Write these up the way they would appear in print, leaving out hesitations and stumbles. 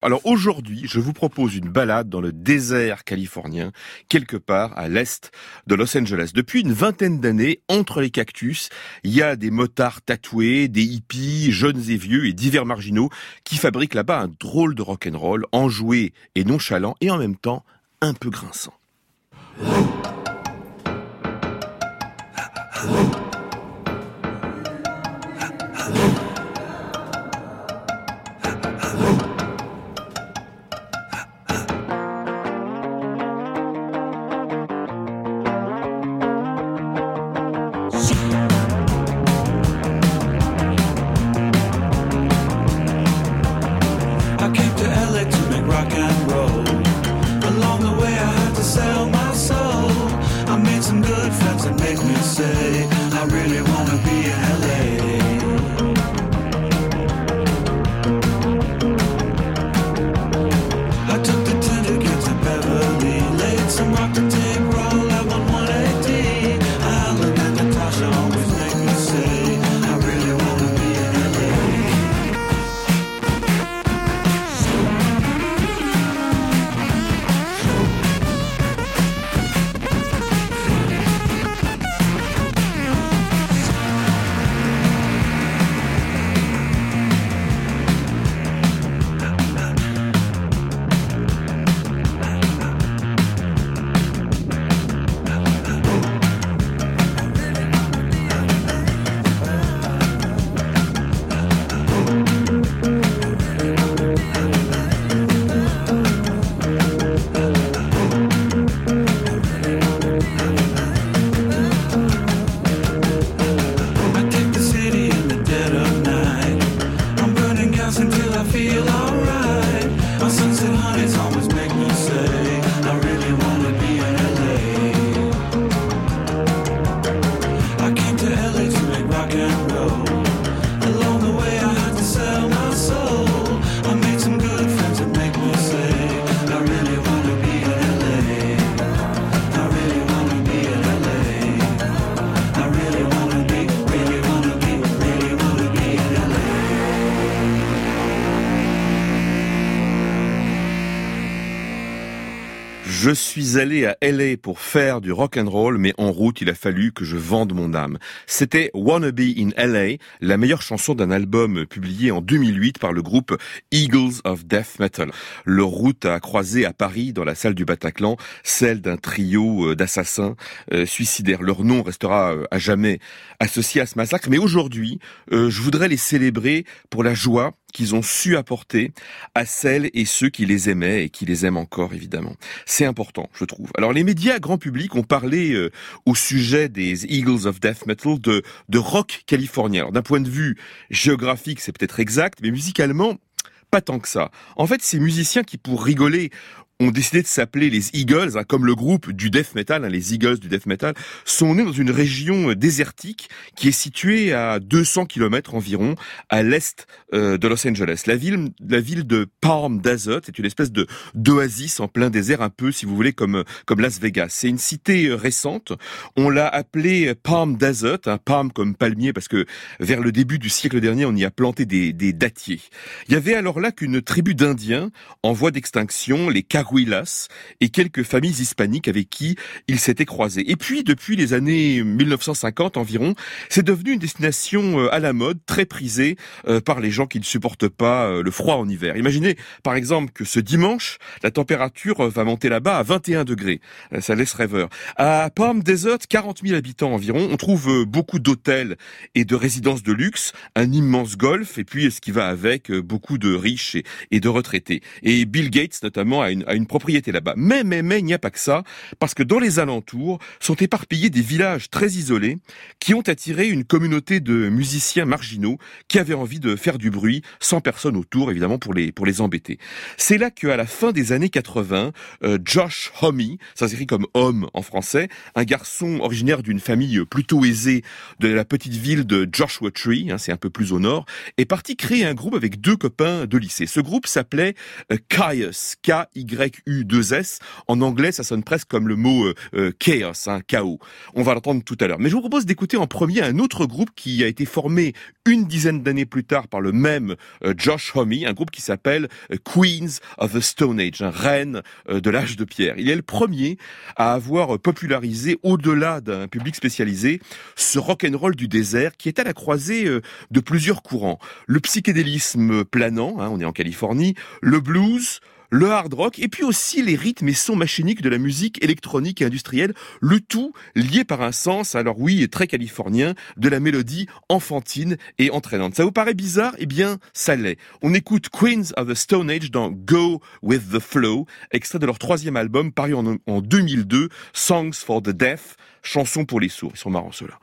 Alors aujourd'hui, je vous propose une balade dans le désert californien, quelque part à l'est de Los Angeles. Depuis une vingtaine d'années, entre les cactus, il y a des motards tatoués, des hippies, jeunes et vieux et divers marginaux qui fabriquent là-bas un drôle de rock'n'roll, enjoué et nonchalant et en même temps un peu grinçant. Je suis allé à LA pour faire du rock'n'roll, mais en route, il a fallu que je vende mon âme. C'était Wanna Be in LA, la meilleure chanson d'un album publié en 2008 par le groupe Eagles of Death Metal. Leur route a croisé à Paris, dans la salle du Bataclan, celle d'un trio d'assassins suicidaires. Leur nom restera à jamais associé à ce massacre, mais aujourd'hui, je voudrais les célébrer pour la joie qu'ils ont su apporter à celles et ceux qui les aimaient et qui les aiment encore, évidemment. C'est important, je trouve. Alors, les médias grand public ont parlé au sujet des Eagles of Death Metal de rock californien. Alors, d'un point de vue géographique, c'est peut-être exact, mais musicalement, pas tant que ça. En fait, ces musiciens qui, pour rigoler, ont décidé de s'appeler les Eagles, comme le groupe du death metal, les Eagles du death metal, sont nés dans une région désertique qui est située à 200 km environ à l'est de Los Angeles. La ville de Palm Desert est une espèce d'oasis en plein désert, un peu, si vous voulez, comme Las Vegas. C'est une cité récente. On l'a appelée Palm Desert, palm comme palmier, parce que vers le début du siècle dernier, on y a planté des dattiers. Il y avait alors là qu'une tribu d'Indiens en voie d'extinction, les Cahuillas, et quelques familles hispaniques avec qui ils s'étaient croisés. Et puis, depuis les années 1950 environ, c'est devenu une destination à la mode, très prisée par les gens qui ne supportent pas le froid en hiver. Imaginez, par exemple, que ce dimanche, la température va monter là-bas à 21 degrés. Ça laisse rêveur. À Palm Desert, 40 000 habitants environ, on trouve beaucoup d'hôtels et de résidences de luxe, un immense golf, et puis ce qui va avec, beaucoup de riches et de retraités. Et Bill Gates, notamment, a une propriété là-bas. Mais, il n'y a pas que ça, parce que dans les alentours sont éparpillés des villages très isolés qui ont attiré une communauté de musiciens marginaux qui avaient envie de faire du bruit sans personne autour, évidemment, pour les embêter. C'est là qu'à la fin des années 80, Josh Homme, ça s'écrit comme homme en français, un garçon originaire d'une famille plutôt aisée de la petite ville de Joshua Tree, c'est un peu plus au nord, est parti créer un groupe avec deux copains de lycée. Ce groupe s'appelait Kyuss, Kyuss. K-Y-U-2-S. En anglais, ça sonne presque comme le mot chaos, chaos. On va l'entendre tout à l'heure. Mais je vous propose d'écouter en premier un autre groupe qui a été formé une dizaine d'années plus tard par le même Josh Homme, un groupe qui s'appelle Queens of the Stone Age, reine de l'âge de pierre. Il est le premier à avoir popularisé, au-delà d'un public spécialisé, ce rock'n'roll du désert qui est à la croisée de plusieurs courants. Le psychédélisme planant, on est en Californie, le blues, le hard rock, et puis aussi les rythmes et sons machiniques de la musique électronique et industrielle, le tout lié par un sens, alors oui, très californien, de la mélodie enfantine et entraînante. Ça vous paraît bizarre? Eh bien, ça l'est. On écoute Queens of the Stone Age dans Go With The Flow, extrait de leur 3e album paru en 2002, Songs for the Deaf, chansons pour les sourds. Ils sont marrants ceux-là.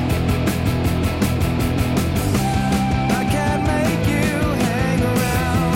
I can't make you hang around.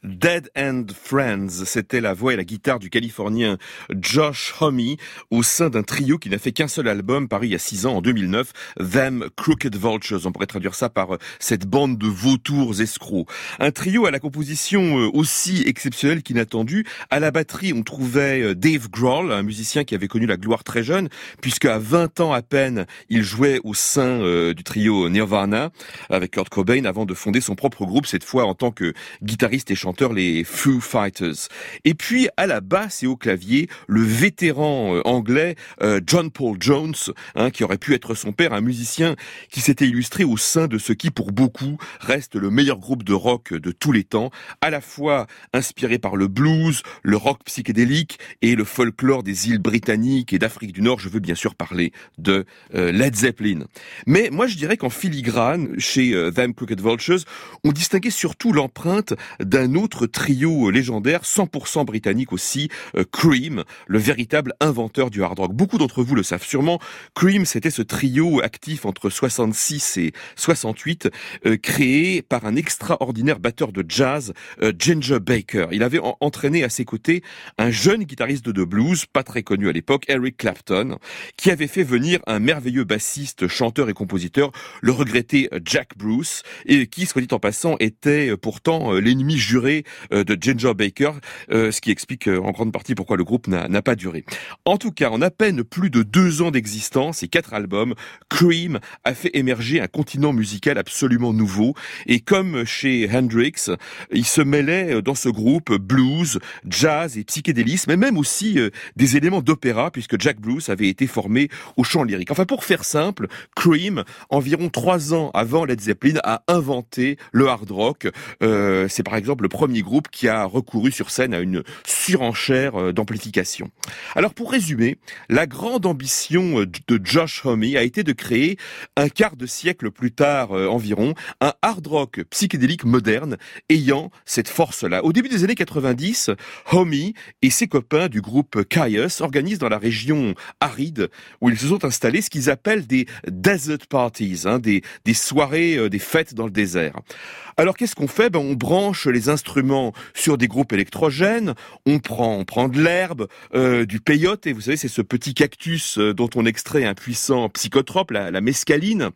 Dead End Friends. C'était la voix et la guitare du Californien Josh Homme au sein d'un trio qui n'a fait qu'un seul album, paru il y a 6 ans, en 2009, Them Crooked Vultures. On pourrait traduire ça par cette bande de vautours escrocs. Un trio à la composition aussi exceptionnelle qu'inattendue. À la batterie, on trouvait Dave Grohl, un musicien qui avait connu la gloire très jeune, puisque à 20 ans à peine, il jouait au sein du trio Nirvana avec Kurt Cobain avant de fonder son propre groupe, cette fois en tant que guitariste et chanteur, les Foo Fighters. Et puis à la basse et au clavier, le vétéran anglais John Paul Jones, qui aurait pu être son père, un musicien qui s'était illustré au sein de ce qui pour beaucoup reste le meilleur groupe de rock de tous les temps, à la fois inspiré par le blues, le rock psychédélique et le folklore des îles britanniques et d'Afrique du Nord. Je veux bien sûr parler de Led Zeppelin. Mais moi je dirais qu'en filigrane, chez Them Crooked Vultures, on distinguait surtout l'empreinte d'un autre trio légendaire, 100% britannique aussi, Cream, le véritable inventeur du hard rock. Beaucoup d'entre vous le savent sûrement. Cream, c'était ce trio actif entre 66 et 68, créé par un extraordinaire batteur de jazz, Ginger Baker. Il avait entraîné à ses côtés un jeune guitariste de blues, pas très connu à l'époque, Eric Clapton, qui avait fait venir un merveilleux bassiste, chanteur et compositeur, le regretté Jack Bruce, et qui, soit dit en passant, était pourtant l'ennemi juré de Ginger Baker, ce qui explique en grande partie pourquoi le groupe n'a pas duré. En tout cas, en à peine plus de 2 ans d'existence et 4 albums, Cream a fait émerger un continent musical absolument nouveau, et comme chez Hendrix, il se mêlait dans ce groupe blues, jazz et psychédélisme, mais même aussi des éléments d'opéra, puisque Jack Bruce avait été formé au chant lyrique. Enfin, pour faire simple, Cream, environ 3 ans avant Led Zeppelin, a inventé le hard rock. C'est par exemple le premier groupe qui a recouru sur scène à une surenchère d'amplification. Alors pour résumer, la grande ambition de Josh Homme a été de créer un quart de siècle plus tard environ, un hard rock psychédélique moderne ayant cette force-là. Au début des années 90, Homme et ses copains du groupe Kyuss organisent dans la région aride où ils se sont installés ce qu'ils appellent des desert parties, des soirées, des fêtes dans le désert. Alors qu'est-ce qu'on fait ? On branche les instruments sur des groupes électrogènes, on prend de l'herbe, du peyote, et vous savez c'est ce petit cactus dont on extrait un puissant psychotrope, la mescaline,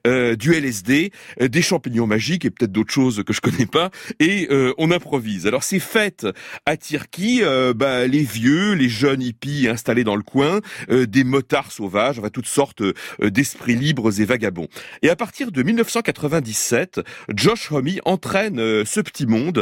du LSD, des champignons magiques et peut-être d'autres choses que je connais pas, et on improvise. Alors ces fêtes attirent qui ? Les vieux, les jeunes hippies installés dans le coin, des motards sauvages, enfin toutes sortes d'esprits libres et vagabonds. Et à partir de 1997, Josh Homme entraîne ce petit monde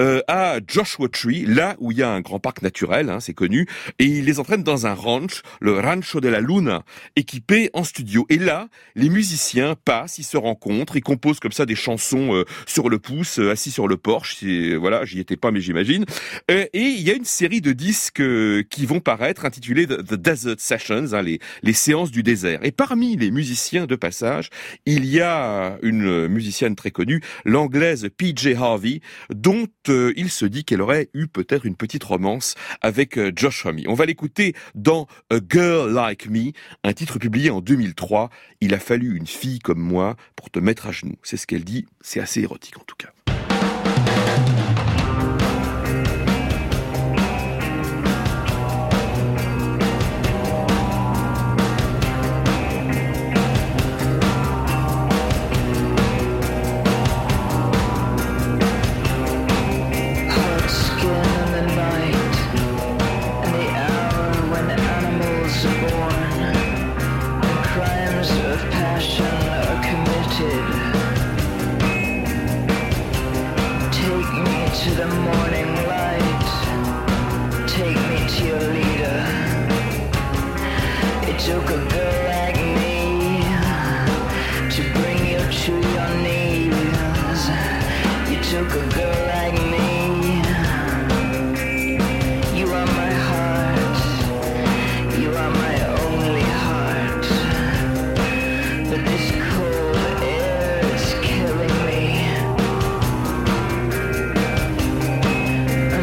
à Joshua Tree, là où il y a un grand parc naturel, c'est connu, et il les entraîne dans un ranch, le Rancho de la Luna, équipé en studio. Et là, les musiciens passent, ils se rencontrent, ils composent comme ça des chansons sur le pouce, assis sur le porche. Voilà, j'y étais pas, mais j'imagine. Et il y a une série de disques qui vont paraître, intitulés The Desert Sessions, les séances du désert. Et parmi les musiciens de passage, il y a une musicienne très connue, l'anglaise PJ Harvey, dont il se dit qu'elle aurait eu peut-être une petite romance avec Josh Homme. On va l'écouter dans A Girl Like Me, un titre publié en 2003. Il a fallu une fille comme moi pour te mettre à genoux. C'est ce qu'elle dit, c'est assez érotique en tout cas. I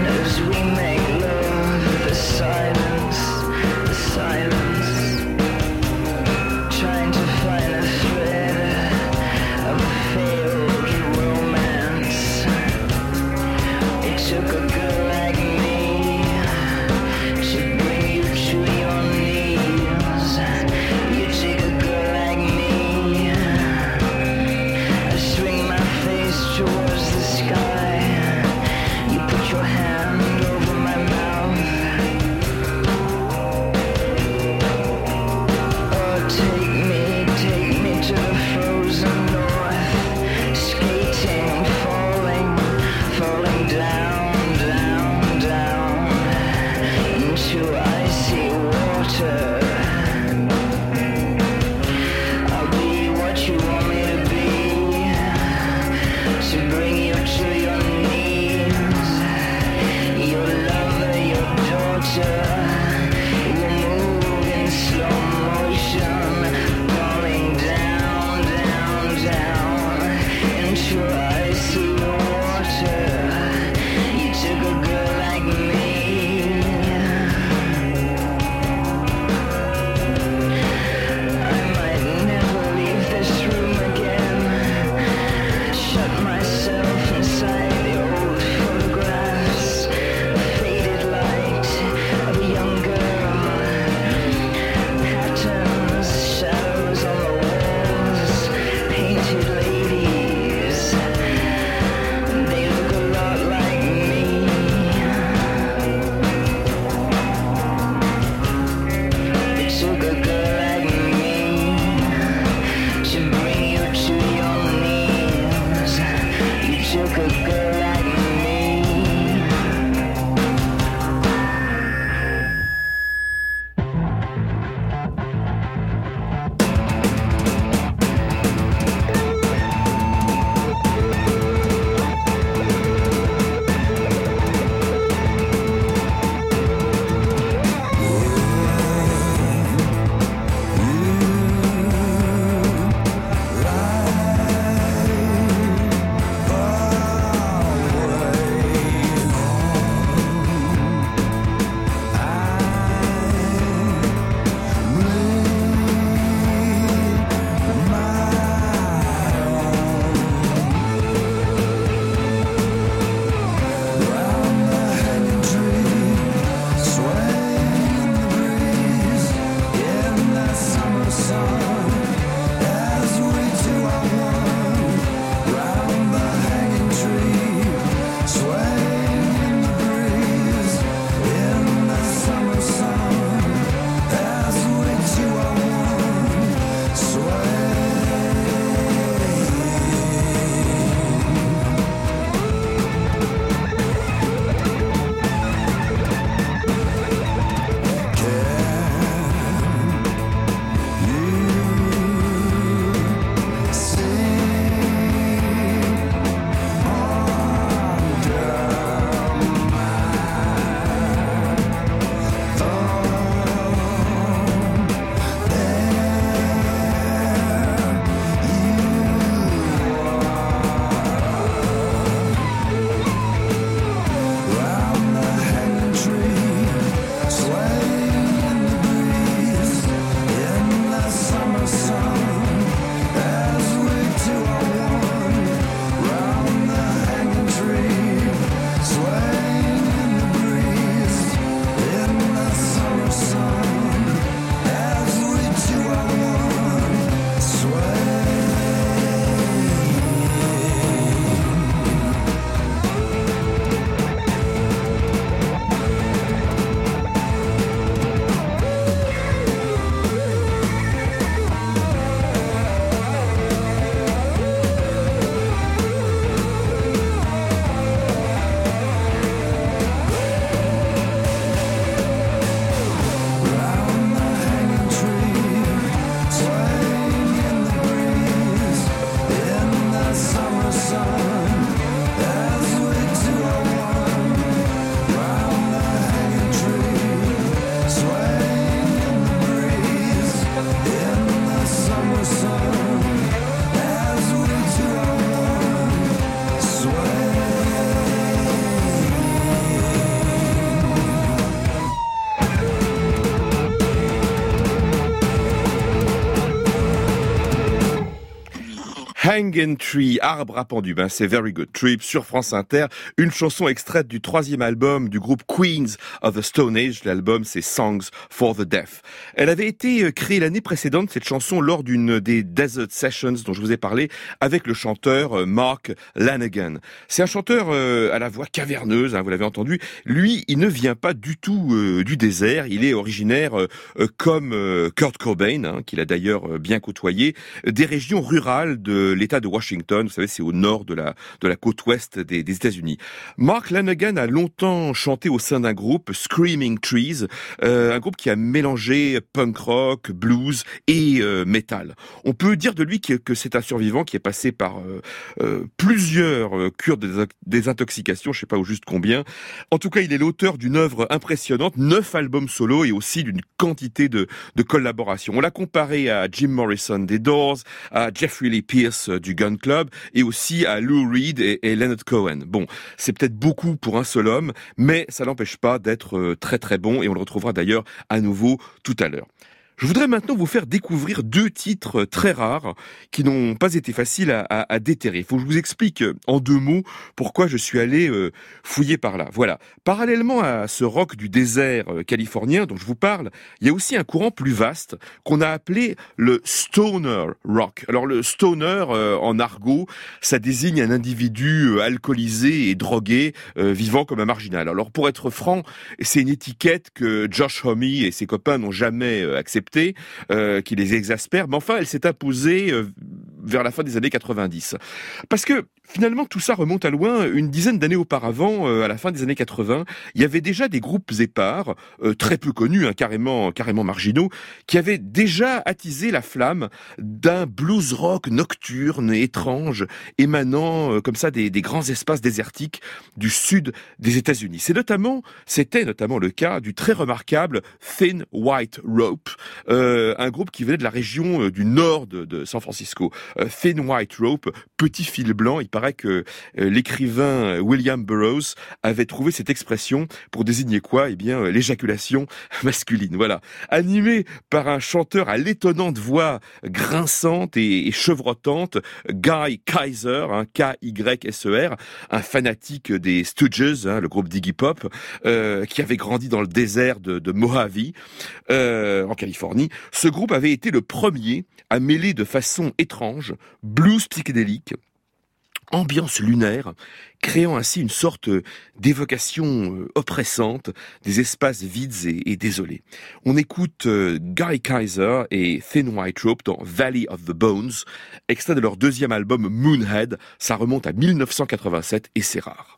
took a girl like me to bring you to your knees. You take a girl like me, I swing my face towards the sky. You put your hand over my mouth. Oh, take me to the frozen north, skating, falling down, down. Hanging Tree, arbre à pendu, c'est Very Good Trip sur France Inter, une chanson extraite du 3e album du groupe Queens of the Stone Age. L'album, c'est Songs for the Deaf. Elle avait été créée l'année précédente, cette chanson, lors d'une des Desert Sessions dont je vous ai parlé, avec le chanteur Mark Lanegan. C'est un chanteur à la voix caverneuse, vous l'avez entendu. Lui, il ne vient pas du tout du désert, il est originaire, comme Kurt Cobain, qu'il a d'ailleurs bien côtoyé, des régions rurales de l'État de Washington. Vous savez, c'est au nord de la côte ouest des États-Unis. Mark Lanegan a longtemps chanté au sein d'un groupe, Screaming Trees, un groupe qui a mélangé punk rock, blues et metal. On peut dire de lui que c'est un survivant qui est passé par plusieurs cures de désintoxication, je sais pas au juste combien. En tout cas, il est l'auteur d'une œuvre impressionnante, 9 albums solo et aussi d'une quantité de collaborations. On l'a comparé à Jim Morrison des Doors, à Jeffrey Lee Pierce du Gun Club et aussi à Lou Reed et Leonard Cohen. Bon, c'est peut-être beaucoup pour un seul homme, mais ça n'empêche pas d'être très très bon et on le retrouvera d'ailleurs à nouveau tout à l'heure. Je voudrais maintenant vous faire découvrir 2 titres très rares qui n'ont pas été faciles à déterrer. Il faut que je vous explique en 2 mots pourquoi je suis allé fouiller par là. Voilà. Parallèlement à ce rock du désert californien dont je vous parle, il y a aussi un courant plus vaste qu'on a appelé le stoner rock. Alors le stoner, en argot, ça désigne un individu alcoolisé et drogué, vivant comme un marginal. Alors pour être franc, c'est une étiquette que Josh Homme et ses copains n'ont jamais acceptée. Qui les exaspère, mais enfin elle s'est imposée vers la fin des années 90. Parce que finalement tout ça remonte à loin, une dizaine d'années auparavant, à la fin des années 80, il y avait déjà des groupes épars, très peu connus, carrément marginaux, qui avaient déjà attisé la flamme d'un blues rock nocturne et étrange, émanant comme ça des grands espaces désertiques du sud des États-Unis. C'était notamment le cas du très remarquable Thin White Rope, un groupe qui venait de la région du nord de San Francisco. Thin White Rope, petit fil blanc. Il paraît que l'écrivain William Burroughs avait trouvé cette expression pour désigner quoi ? Eh bien, l'éjaculation masculine. Voilà. Animé par un chanteur à l'étonnante voix grinçante et chevrotante, Guy Kaiser, K-Y-S-E-R, un fanatique des Stooges, le groupe d'Iggy Pop, qui avait grandi dans le désert de Mojave, en Californie. Ce groupe avait été le premier à mêler de façon étrange blues psychédélique, ambiance lunaire, créant ainsi une sorte d'évocation oppressante des espaces vides et désolés. On écoute Guy Kaiser et Thin White Rope dans Valley of the Bones, extrait de leur 2e album Moonhead. Ça remonte à 1987 et c'est rare.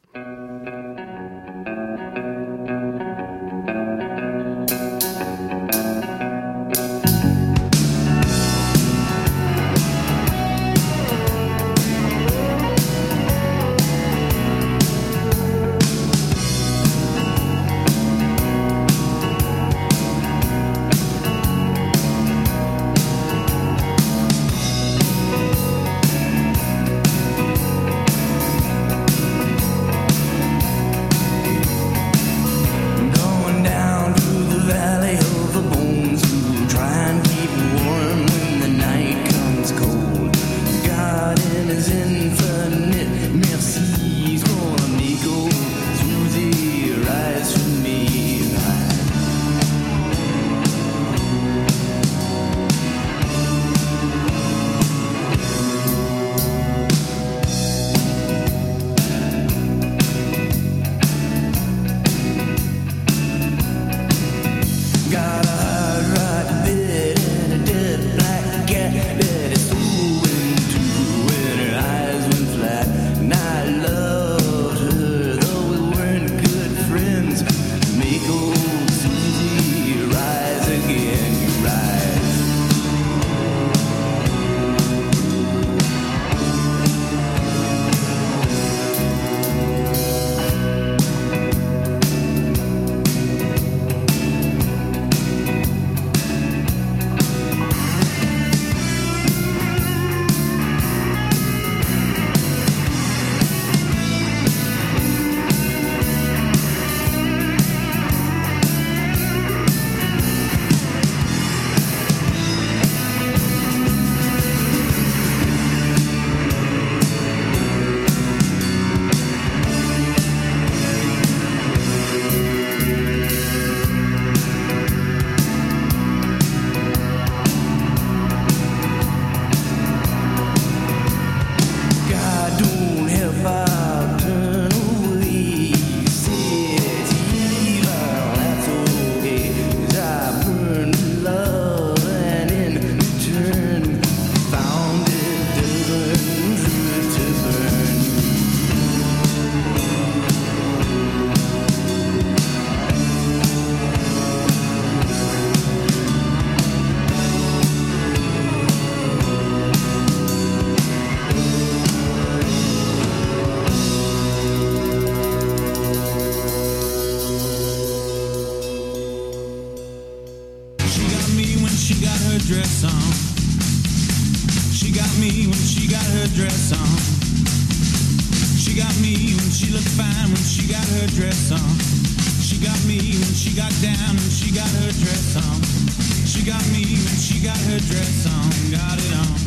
dress on. She got me when she looked fine when she got her dress on. She got me when she got down and she got her dress on. She got me when she got her dress on, got it on.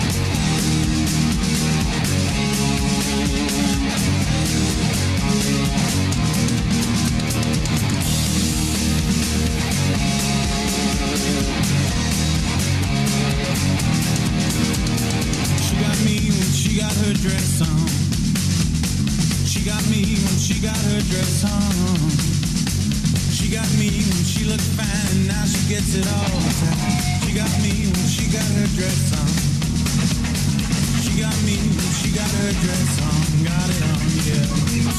She got me when she got her dress on. She got me when she got her dress on. She got me when she looked fine, now she gets it all the time. She got me when she got her dress on. She got me when she got her dress on, got it on, yeah.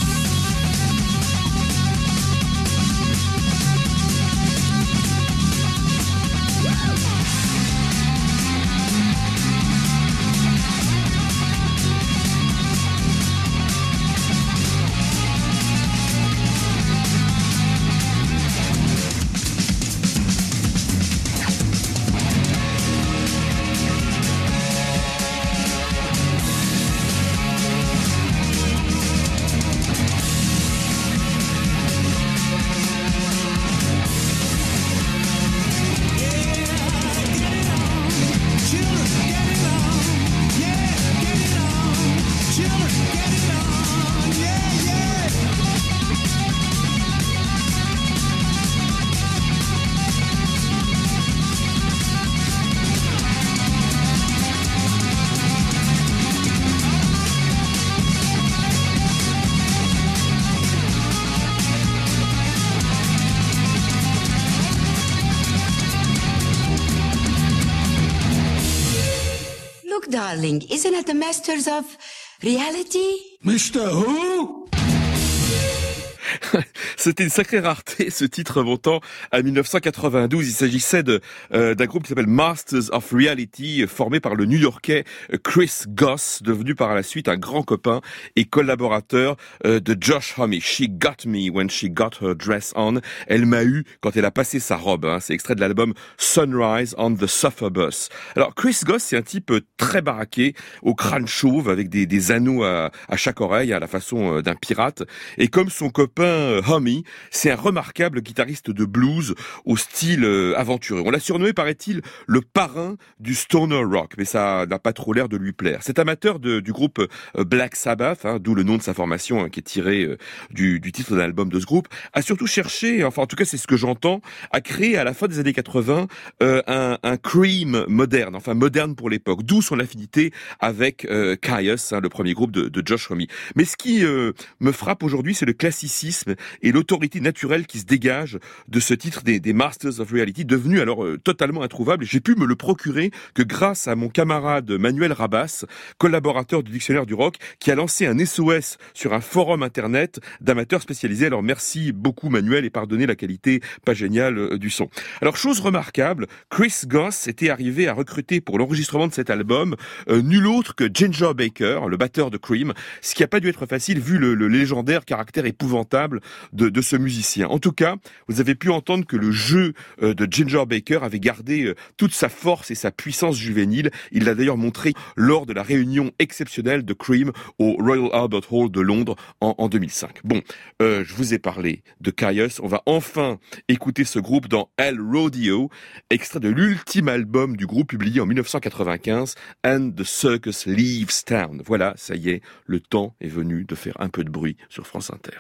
Look, darling, isn't it the Masters of Reality? Mr. Who? C'était une sacrée rareté, ce titre remontant à 1992. Il s'agissait d'un groupe qui s'appelle Masters of Reality, formé par le New-Yorkais Chris Goss, devenu par la suite un grand copain et collaborateur de Josh Homme. She got me when she got her dress on. Elle m'a eu quand elle a passé sa robe. C'est extrait de l'album Sunrise on the Suffrabus. Alors Chris Goss, c'est un type très baraqué, au crâne chauve, avec des anneaux à chaque oreille, à la façon d'un pirate. Et comme son copain Homme, c'est un remarquable guitariste de blues au style aventureux. On l'a surnommé, paraît-il, le parrain du stoner rock, mais ça n'a pas trop l'air de lui plaire. Cet amateur du groupe Black Sabbath, d'où le nom de sa formation qui est tiré du titre d'un album de ce groupe, a surtout cherché, enfin en tout cas c'est ce que j'entends, à créer à la fin des années 80 un Cream moderne, enfin moderne pour l'époque, d'où son affinité avec Kyuss, le premier groupe de Josh Homme. Mais ce qui me frappe aujourd'hui, c'est le classicisme et l'autorité naturelle qui se dégage de ce titre des Masters of Reality, devenu alors totalement introuvable. J'ai pu me le procurer que grâce à mon camarade Manuel Rabas, collaborateur du Dictionnaire du Rock, qui a lancé un SOS sur un forum internet d'amateurs spécialisés. Alors merci beaucoup Manuel et pardonnez la qualité pas géniale du son. Alors chose remarquable, Chris Goss était arrivé à recruter pour l'enregistrement de cet album nul autre que Ginger Baker, le batteur de Cream, ce qui n'a pas dû être facile vu le légendaire caractère épouvantable de ce musicien. En tout cas, vous avez pu entendre que le jeu de Ginger Baker avait gardé toute sa force et sa puissance juvénile. Il l'a d'ailleurs montré lors de la réunion exceptionnelle de Cream au Royal Albert Hall de Londres en 2005. Bon, je vous ai parlé de Kyuss. On va enfin écouter ce groupe dans El Rodeo, extrait de l'ultime album du groupe publié en 1995, And the Circus Leaves Town. Voilà, ça y est, le temps est venu de faire un peu de bruit sur France Inter.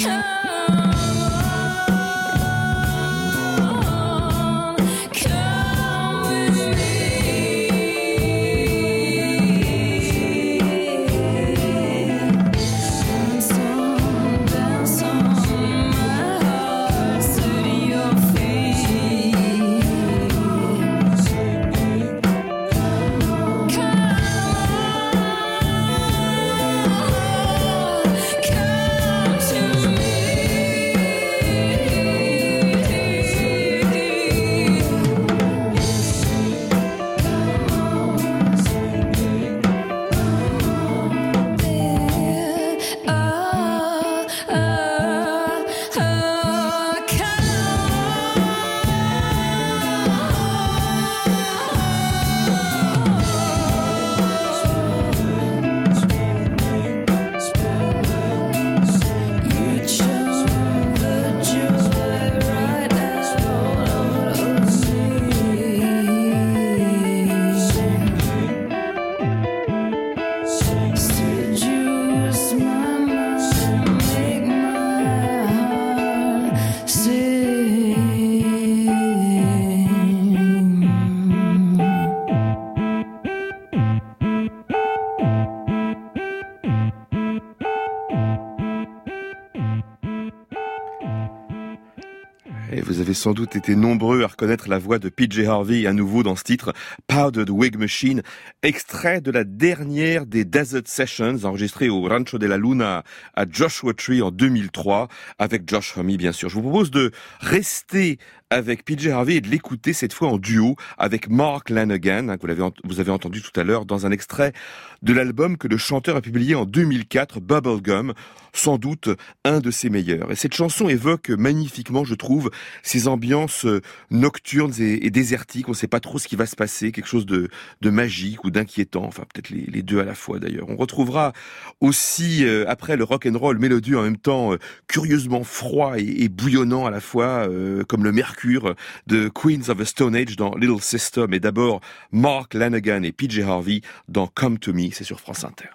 Et vous avez sans doute été nombreux à reconnaître la voix de PJ Harvey à nouveau dans ce titre, Powdered Wig Machine, extrait de la dernière des Desert Sessions enregistrée au Rancho de la Luna à Joshua Tree en 2003 avec Josh Homme bien sûr. Je vous propose de rester avec PJ Harvey et de l'écouter cette fois en duo avec Mark Lanegan, que vous avez entendu tout à l'heure dans un extrait de l'album que le chanteur a publié en 2004, Bubblegum, sans doute un de ses meilleurs. Et cette chanson évoque magnifiquement, je trouve, ces ambiances nocturnes et désertiques. On ne sait pas trop ce qui va se passer, quelque chose de magique ou d'inquiétant, enfin peut-être les deux à la fois d'ailleurs. On retrouvera aussi, après le rock'n'roll mélodieux en même temps, curieusement froid et bouillonnant à la fois, comme le mercure de Queens of the Stone Age dans Little Sister, mais d'abord Mark Lanegan et PJ Harvey dans Come to Me, c'est sur France Inter.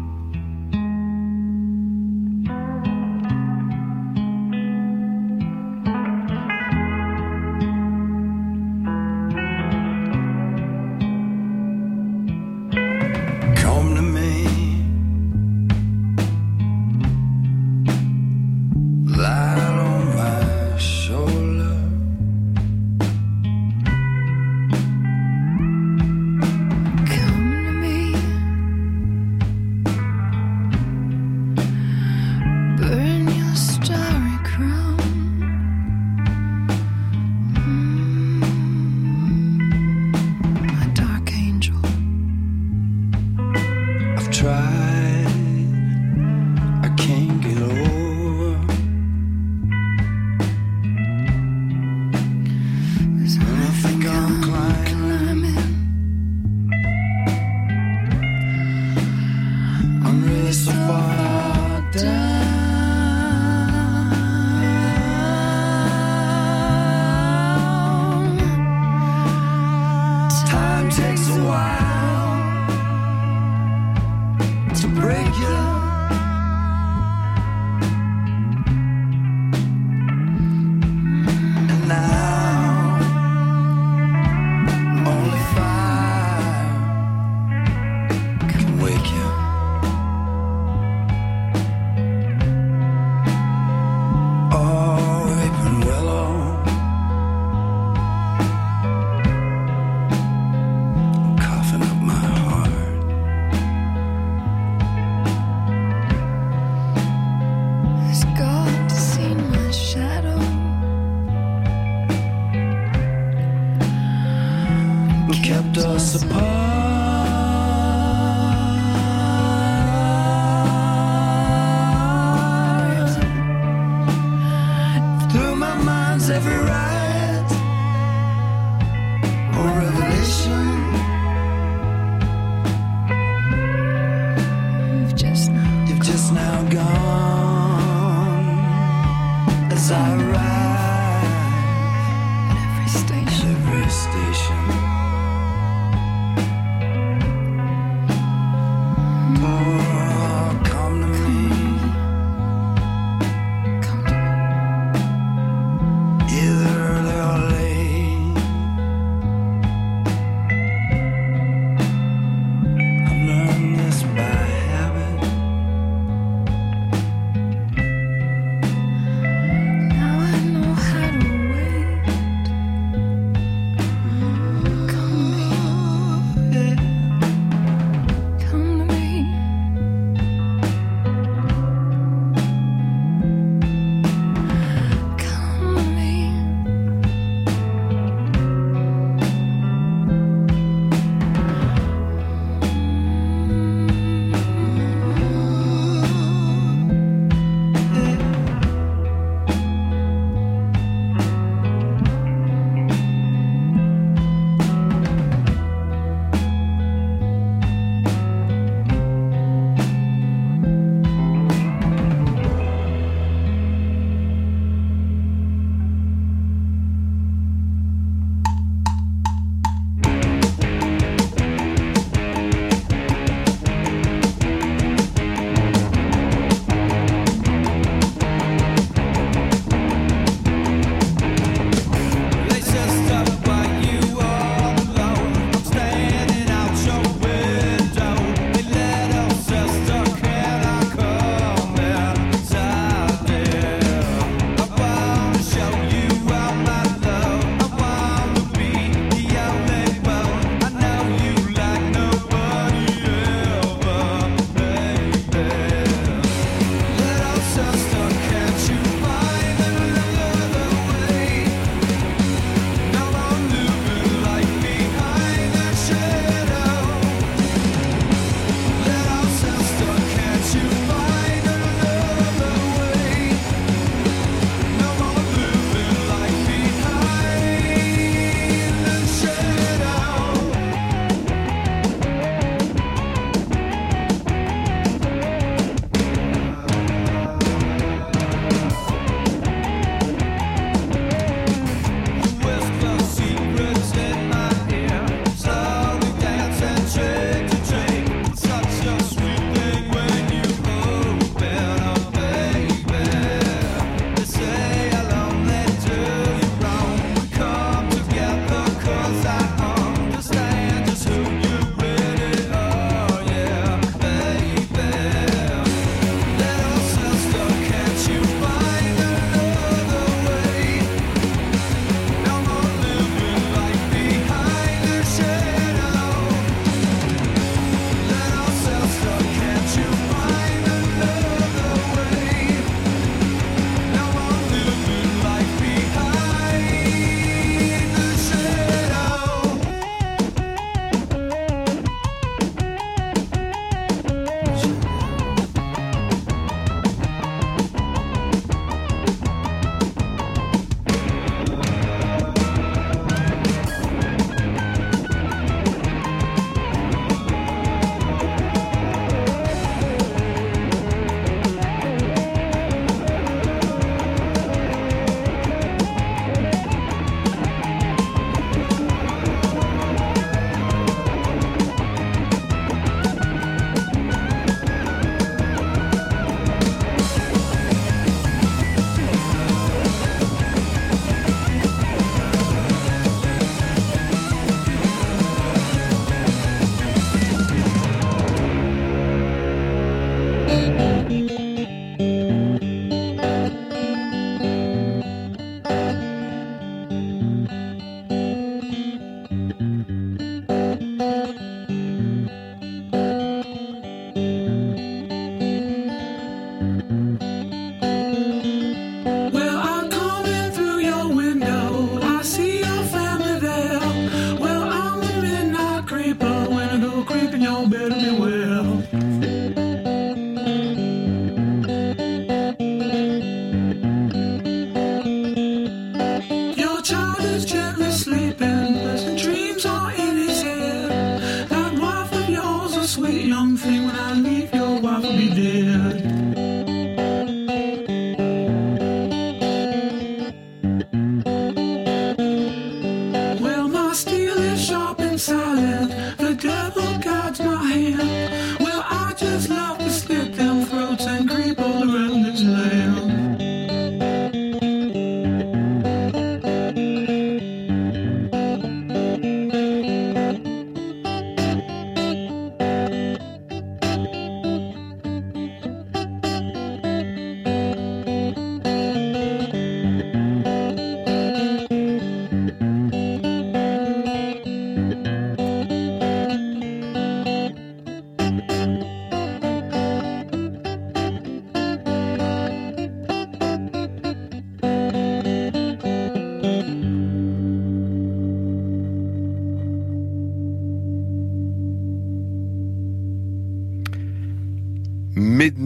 Come to me, light on my shoulder. Come to me, burn your starry crown. My dark angel. I've tried, I can't get over. And I think I'm climbing. I'm really so far down. Time takes a while to break you. And now only fire can wake you. Oh, weeping willow, coughing up my heart. Has God seen my shadow? Kept us apart. Through my mind's every right or revelation. You've just now gone as I arrive At every station. every station. Oh, come to me,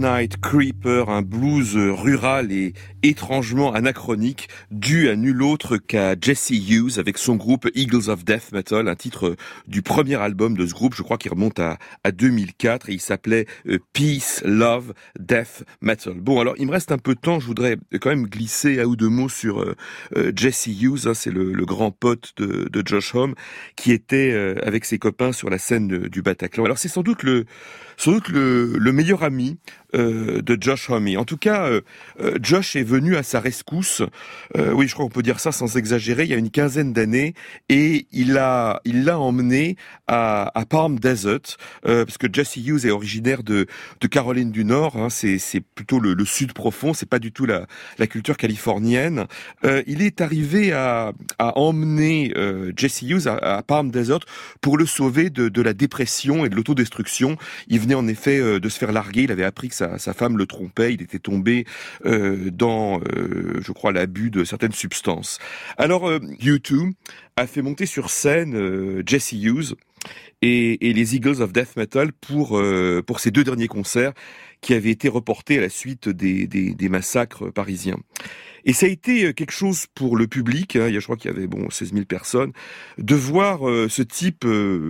Midnight Creeper, un blues rural et étrangement anachronique, dû à nul autre qu'à Jesse Hughes avec son groupe Eagles of Death Metal, un titre du premier album de ce groupe, je crois qu'il remonte à 2004, et il s'appelait Peace, Love, Death Metal. Bon, alors il me reste un peu de temps, je voudrais quand même glisser un ou deux mots sur Jesse Hughes, hein, c'est le grand pote de Josh Homme, qui était avec ses copains sur la scène du Bataclan. Alors c'est sans doute le meilleur ami de Josh Homme. En tout cas, Josh est venu à sa rescousse, oui, je crois qu'on peut dire ça sans exagérer, il y a une quinzaine d'années, et il l'a emmené à Palm Desert, parce que Jesse Hughes est originaire de Caroline du Nord, hein, c'est plutôt le sud profond, c'est pas du tout la culture californienne. Il est arrivé à emmener Jesse Hughes à Palm Desert pour le sauver de la dépression et de l'autodestruction. Il venait en effet de se faire larguer, il avait appris que sa femme le trompait, il était tombé dans, je crois, l'abus de certaines substances. Alors, U2 a fait monter sur scène Jesse Hughes et les Eagles of Death Metal pour ces deux derniers concerts qui avaient été reportés à la suite des massacres parisiens. Et ça a été quelque chose pour le public, hein, je crois qu'il y avait 16 000 personnes, de voir ce type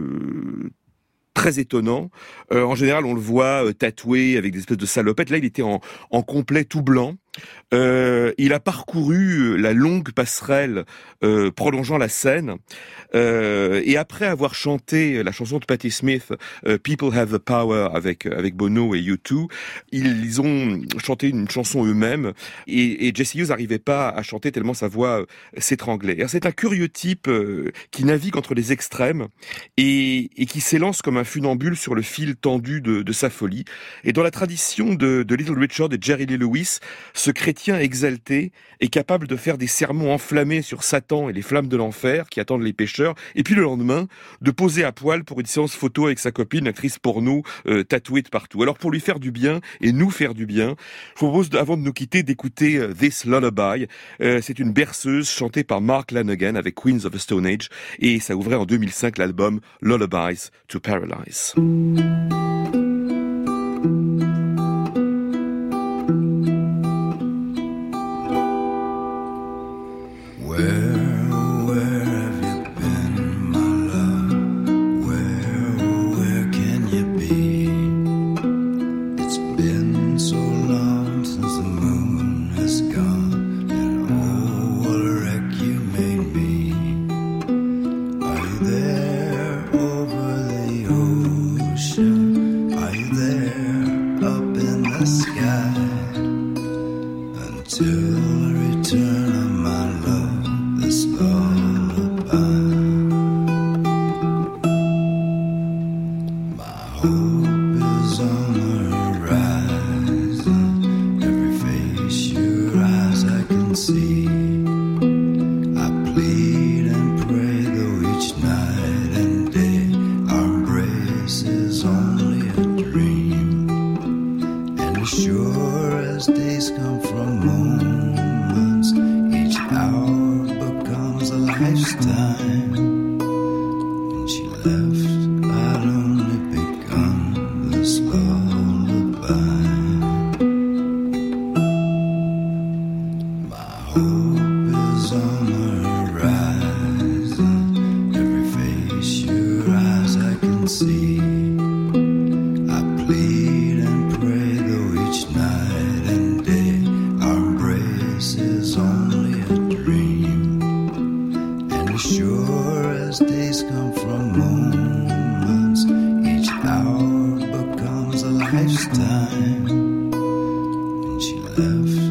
très étonnant. En général, on le voit tatoué avec des espèces de salopettes. Là, il était en complet tout blanc. Il a parcouru la longue passerelle prolongeant la scène, et après avoir chanté la chanson de Patti Smith, People Have the Power, avec Bono et U2, ils ont chanté une chanson eux-mêmes, et Jesse Hughes n'arrivait pas à chanter tellement sa voix s'étranglait. Alors, c'est un curieux type qui navigue entre les extrêmes et qui s'élance comme un funambule sur le fil tendu de sa folie. Et dans la tradition de Little Richard et Jerry Lee Lewis, ce chrétien exalté est capable de faire des sermons enflammés sur Satan et les flammes de l'enfer qui attendent les pécheurs, et puis le lendemain, de poser à poil pour une séance photo avec sa copine, actrice porno, tatouée de partout. Alors pour lui faire du bien, et nous faire du bien, je propose, avant de nous quitter, d'écouter This Lullaby. C'est une berceuse chantée par Mark Lanegan avec Queens of the Stone Age, et ça ouvrait en 2005 l'album Lullabies to Paralyze. Lifetime, and she left.